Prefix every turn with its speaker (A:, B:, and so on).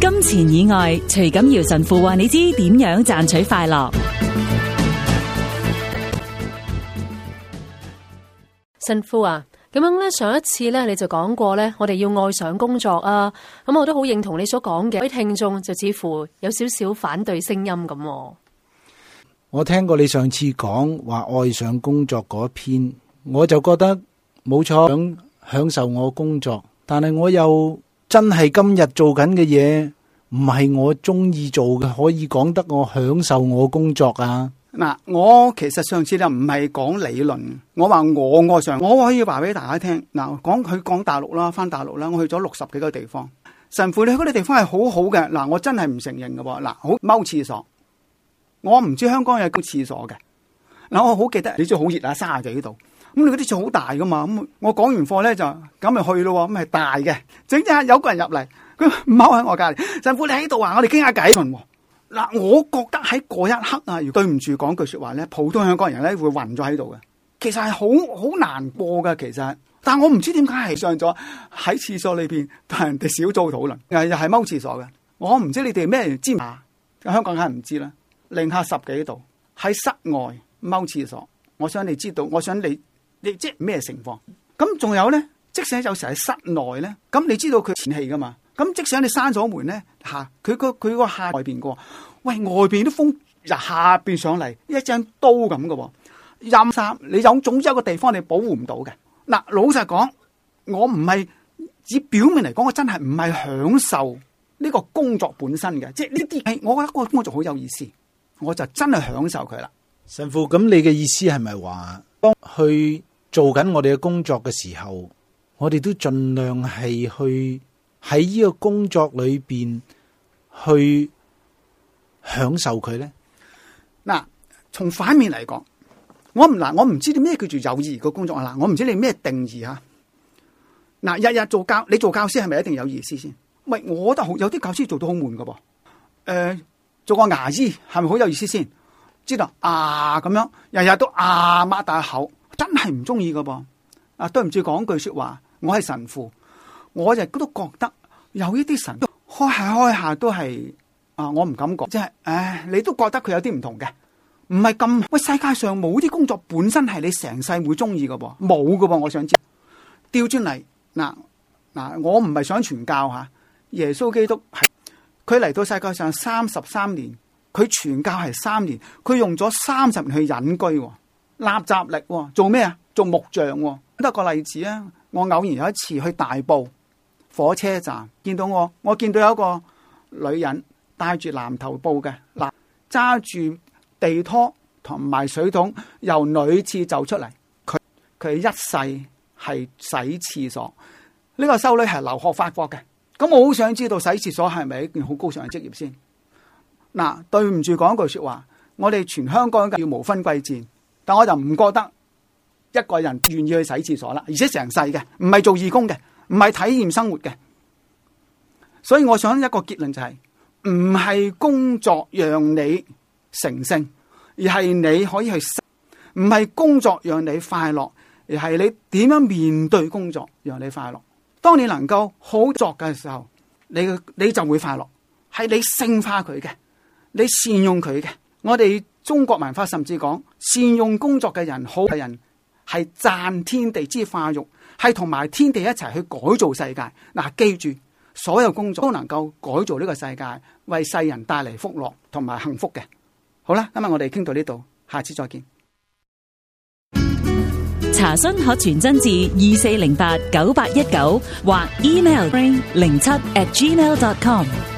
A: 金錢以外，徐錦堯神父話你知點樣賺取快樂。
B: 神父啊，咁樣咧，上一次咧你就講過咧，我哋要愛上工作啊，咁我都好認同你所講嘅。啲聽眾就似乎有少少反對聲音咁。
C: 我聽過你上次講話愛上工作嗰篇，我就覺得冇錯，想享受我工作，但係我又真係今日做緊嘅嘢唔係我中意做嘅，可以講得我享受我工作啊？
D: 嗱，我其實上次就唔係講理論，我話我愛上，我可以話俾大家聽。嗱，講大陸啦，翻大陸啦，我去咗60幾個地方。神父，你去嗰啲地方係好好嘅。嗱，我真係唔承認嘅喎。嗱，好踎廁所，我唔知香港有個廁所嘅。嗱，我好記得你知好熱啊，30幾度，咁你嗰啲廁好大噶嘛。咁我講完課咧就咁咪去咯，咁係大嘅。整一下有個人入嚟，佢踎喺我隔籬，神父你喺度啊，我哋傾下偈。嗱，我覺得喺嗰一刻啊，對唔住講句說話咧，普通香港人咧會暈咗喺度嘅。其實係好難過噶，其實。但我唔知點解係上咗喺廁所裏邊同人哋小組討論，又係踎廁所嘅。我唔知你哋咩知嘛？香港梗係唔知啦。零下10幾度喺室外踎廁所，我想你知道，我想你即係咩情況？咁仲有咧，即使有時喺室內咧，咁你知道佢前氣噶嘛？咁即使你閂咗門咧，佢個下外邊個，喂，外邊啲風由下邊上嚟，一張刀咁嘅，任衫你有總之有個地方你保護唔到嘅。嗱，老實講，我唔係以表面嚟講，我真係唔係享受呢個工作本身嘅，即係呢啲係我覺得個工作好有意思，我就真係享受佢啦。
C: 神父，咁你嘅意思係咪話，當去做緊我哋嘅工作嘅時候，我哋都盡量係去喺呢個工作裏邊去享受佢咧？嗱，
D: 從反面嚟講，我唔知啲咩叫做有意義嘅工作啊！嗱，我唔知你咩定義吓。嗱，日日你做教師係咪一定有意思先？喂，我覺得有啲教師做到好悶噶噃。做個牙醫係咪好有意思先？知道咁樣，日日都擘大口，真係唔中意噶噃。對唔住講句說話，我係神父。我亦都覺得有呢啲神都開下都係我唔敢講，即係你都覺得佢有啲唔同嘅，唔係咁。喂，世界上冇啲工作本身係你成世會中意嘅噃，冇嘅噃。我想知調轉嚟嗱，我唔係想傳教吓，耶穌基督係佢嚟到世界上33年，佢傳教係3年，佢用咗30年去隱居，立雜力做咩啊？做木匠。得個例子啊，我偶然有一次去大埔火車站，我見到有一個女人帶住藍頭布嘅，揸住地拖同埋水桶由女廁走出嚟，佢一世係洗廁所。呢個修女係留學法國嘅，咁我好想知道洗廁所係咪一件好高尚嘅職業先？對唔住講一句說話，我哋全香港要無分貴賤，但我就唔覺得一個人願意去洗廁所啦，而且成世嘅，唔係做義工嘅，唔係體驗生活嘅。所以我想一個結論就係，唔係工作讓你成聖，而係你可以去；唔係工作讓你快樂，而係你點樣面對工作讓你快樂。當你能夠好作嘅時候，你就會快樂，係你聖化佢嘅，你善用佢嘅。我哋中國文化甚至講，善用工作嘅人，好嘅人係讚天地之化育，係同埋天地一齊去改造世界。記住，所有工作都能夠改造呢個世界，為世人帶嚟福樂同埋幸福嘅。好啦，今日我哋傾到呢度，下次再見。
A: 查詢可傳真至24089819或 email07@gmail.com。